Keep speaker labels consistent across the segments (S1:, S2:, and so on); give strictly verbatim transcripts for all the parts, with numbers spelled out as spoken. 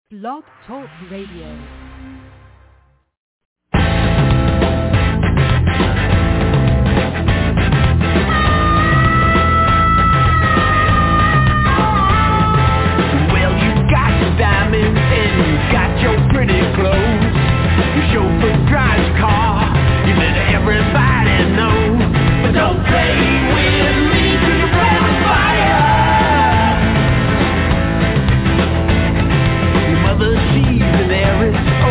S1: Blog Talk Radio.
S2: Diamonds and you got your pretty clothes. Your chauffeur drives your car, you let everybody know. But don't play with me till you play with fire. Your mother, she's an heiress.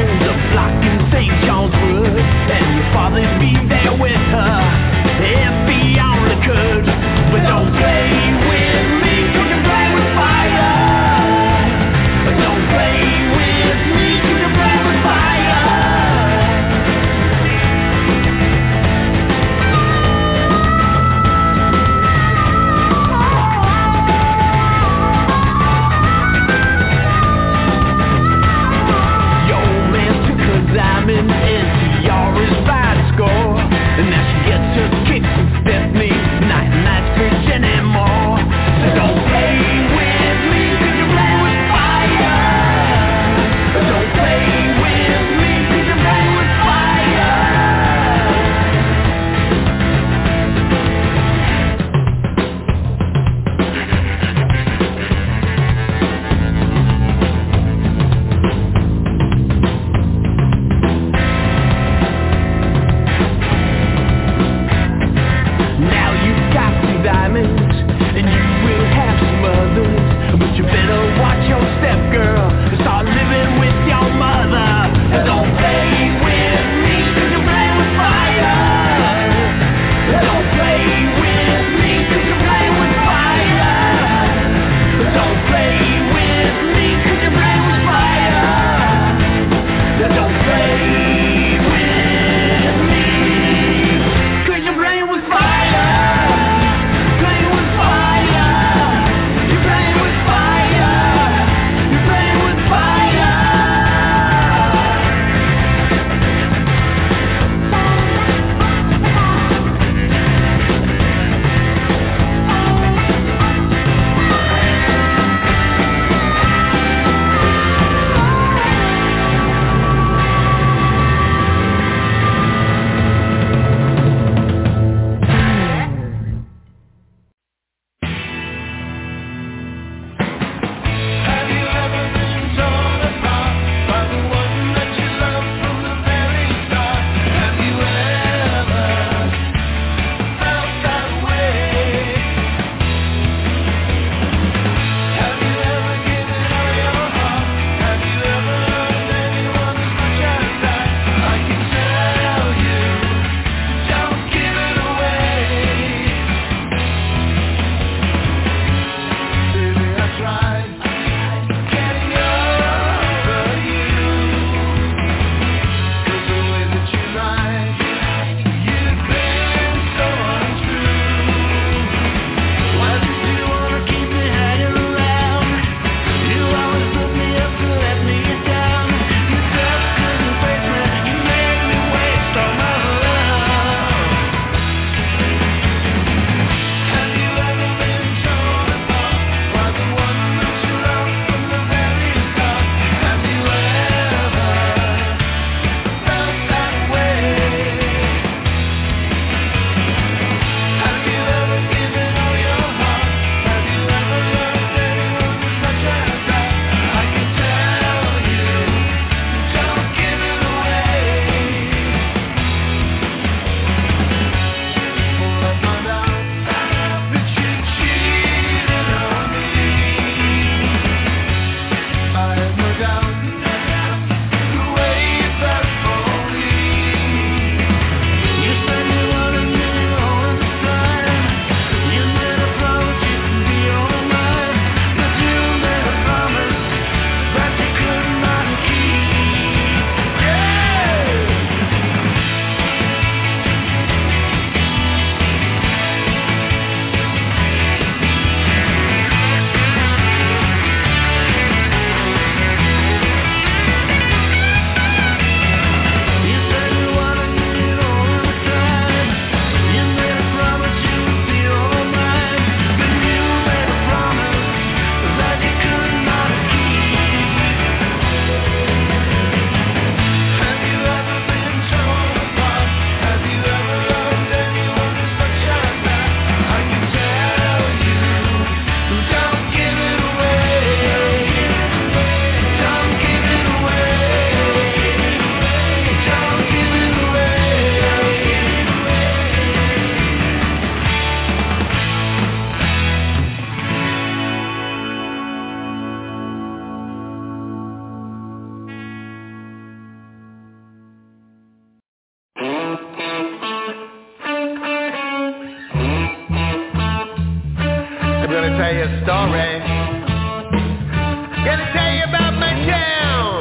S3: story. Gonna tell you about my town.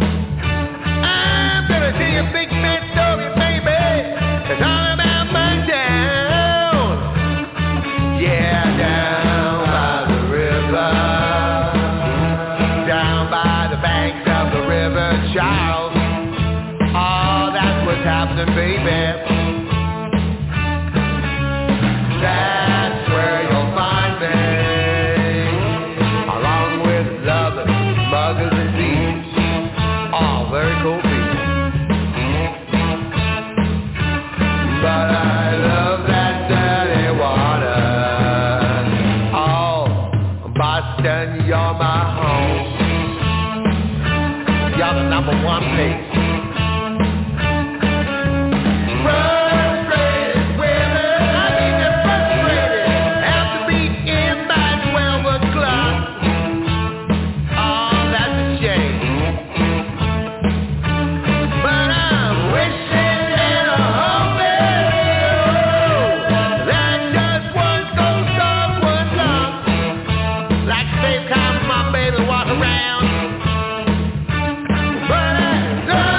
S3: I'm gonna tell you a big fat story, baby. It's all about my town. Yeah, down by the river, down by the banks of the river, child. Oh, that's what's happening, baby. That's where you'll find me, along with lovers, muggers, and thieves. All very cool people. But I love that dirty water. Oh, Boston, you're my home. You're the number one place. Around, but I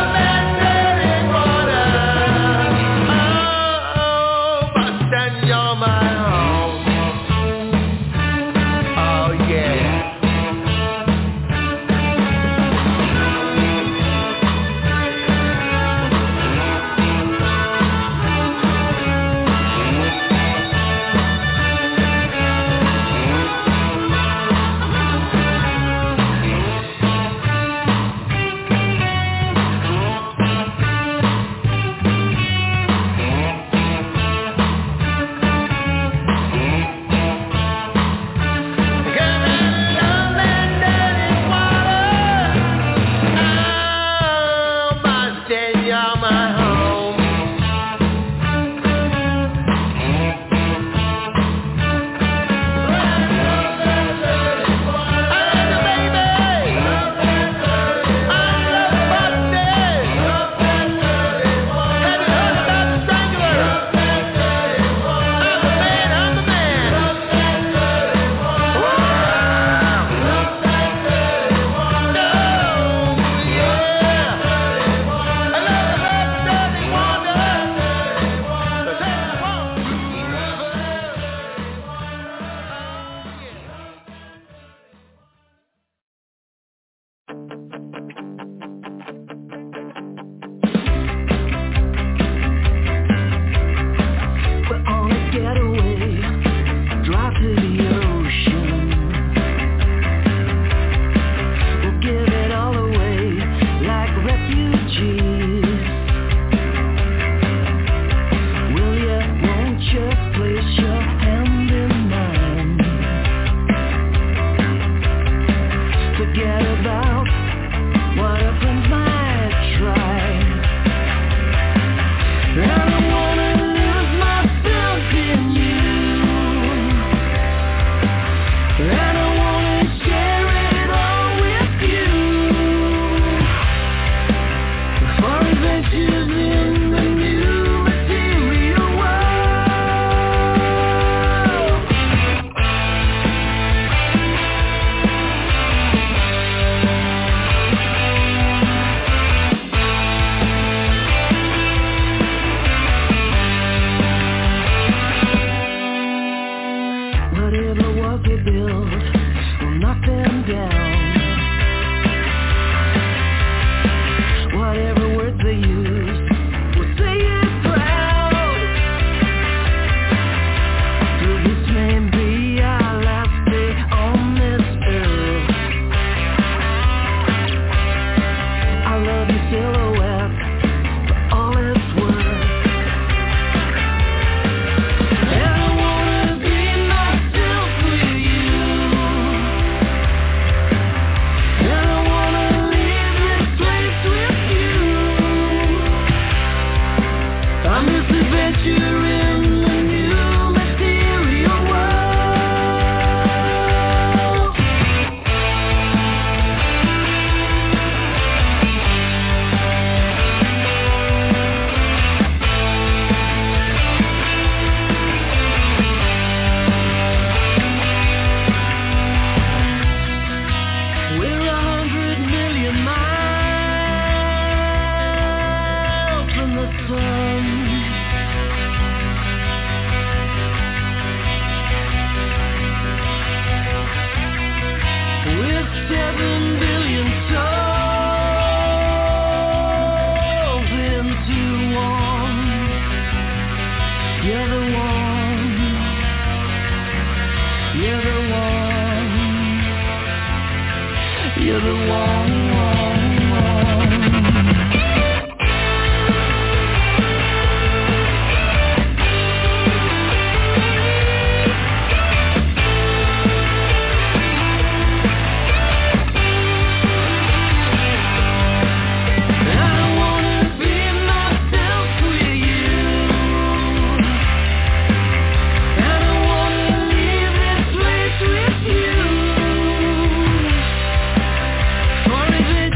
S2: Or is it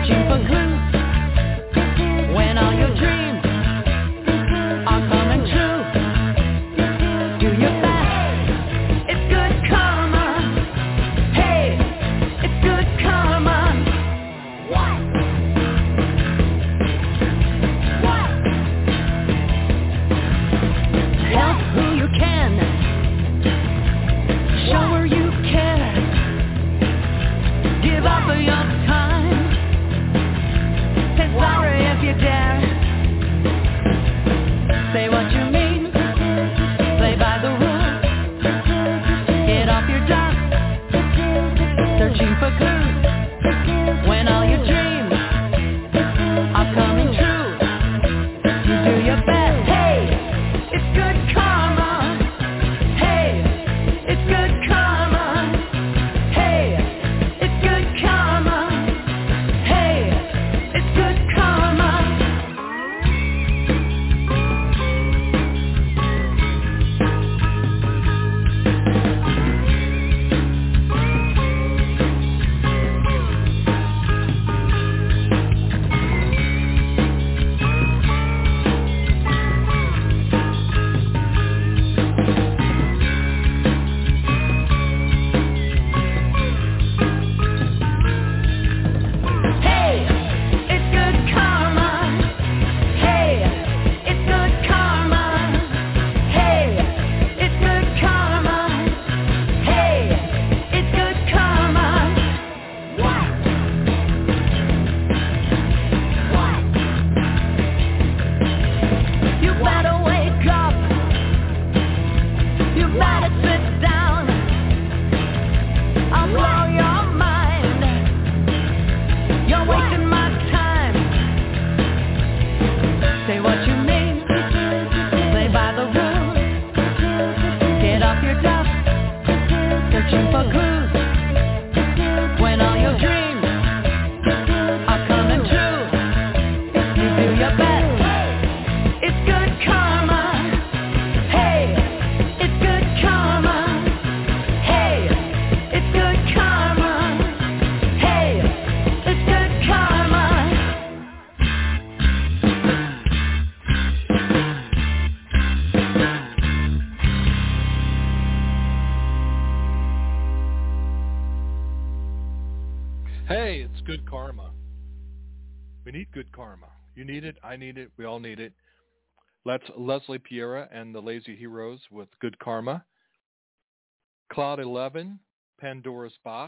S4: searching for clues when all your dreams are coming true. Do your best, it's good karma. Hey, it's good karma. What? What? Help who you can. Show her you care. Give up your time. Say sorry if you dare. Say what you mean. Play by the rules. Get off your job. Searching for clues when all your dreams are coming true. You do your best. Hey, it's good karma. Hey, it's good karma. Hey, it's good karma. Hey, it's good karma. Hey, it's good karma. Hey, it's good karma. Hey, it's good karma. Hey, it's good karma. What? What? You better wake up. You better sit down. I'll blow your mind. You're wasting my time. Say what you mean. Play by the rules. Get off your duff. Searching for clues when all your dreams are coming true. You do your best. It's good karma. Hey, it's good karma. Hey, it's good karma. Hey, it's good karma.
S5: Hey, it's good karma. We need good karma. You need it. I need it. We all need it. Let's Leslie Piera and the Lazy Heroes with Good Karma. Cloud eleven, Pandora's Box.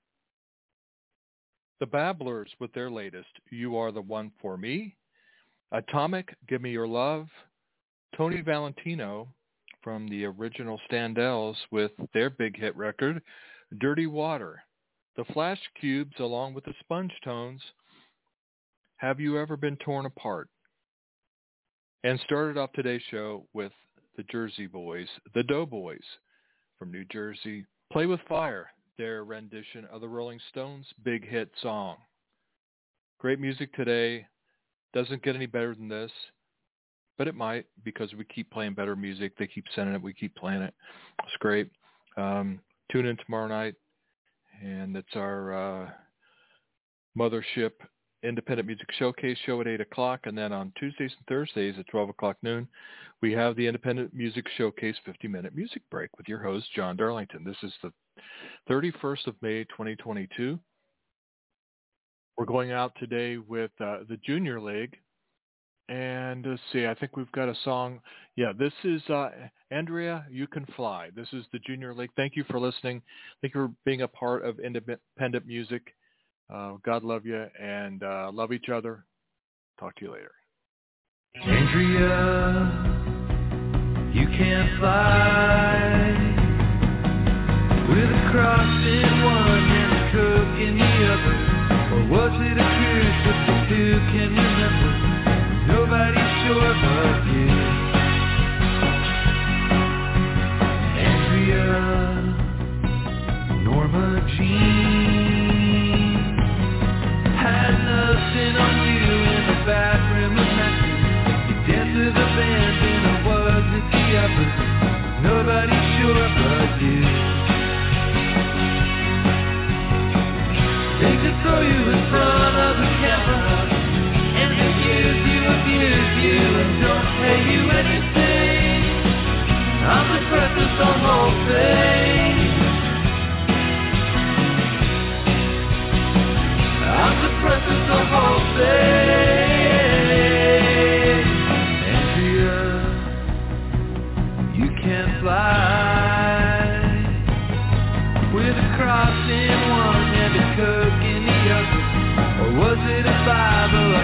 S5: The Babblers with their latest, You Are the One for Me. Atomic, Give Me Your Love. Tony Valentino from the original Standells with their big hit record, Dirty Water. The Flash Cubes, along with the Sponge Tones, Have You Ever Been Torn Apart? And started off today's show with the Jersey Boys, the Doughboys from New Jersey, Play with Fire, their rendition of the Rolling Stones' big hit song. Great music today. Doesn't get any better than this, but it might because we keep playing better music. They keep sending it. We keep playing it. It's great. Um, tune in tomorrow night. And it's our uh, Mothership Independent Music Showcase show at eight o'clock. And then on Tuesdays and Thursdays at twelve o'clock noon, we have the Independent Music Showcase fifty-minute music break with your host, John Darlington. This is the thirty-first of May, twenty twenty-two. We're going out today with uh, the Junior League. And let's see, I think we've got a song. Yeah, this is uh, Andrea, You Can Fly. This is the Junior League. Thank you for listening. Thank you for being a part of independent music. Uh, God love you and uh, love each other. Talk to you later.
S3: Andrea, you can fly with a cross in one and a cook in the other. Or was it a curse that the two can remember? Nobody's sure but you. Andrea, Norma Jean had nothing on you in the bathroom of Memphis. You danced with the band and it wasn't the uppers. Nobody's sure but you. They could throw you in front of the camera.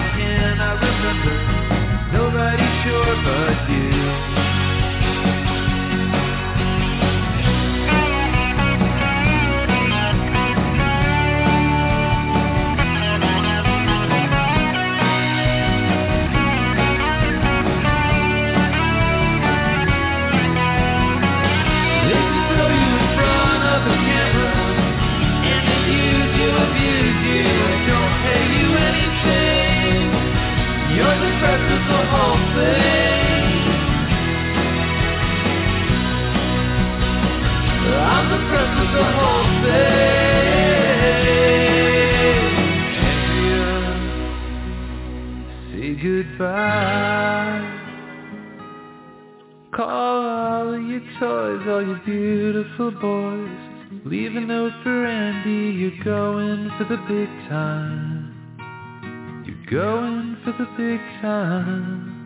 S3: can I remember? Nobody sure but you. Goodbye. Call all of your toys, all your beautiful boys. Leave a note for Andy, you're going for the big time. You're going for the big time.